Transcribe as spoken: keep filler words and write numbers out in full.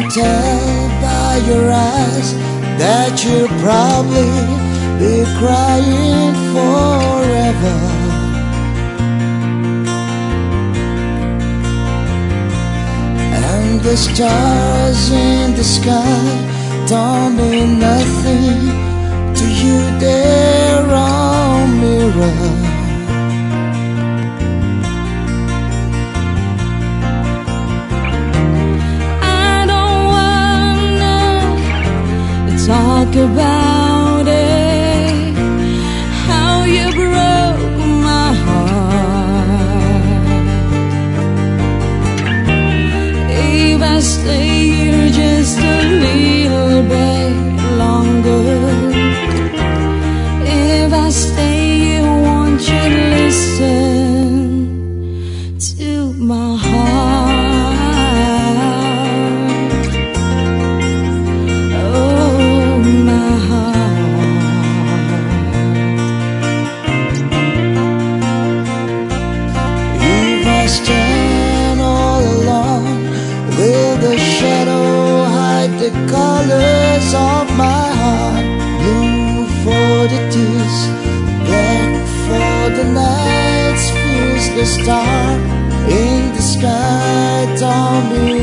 tell by your eyes that you'll probably be crying forever. And the stars in the sky don't mean nothing to you, they're all mirror. Talk about it, how you broke my heart. If I stay here just a little bit longer, if I stay here, won't you listen to my heart? Stand all alone, will the shadow hide the colors of my heart? Blue for the tears, black for the nights, fuse the star in the sky. Don't be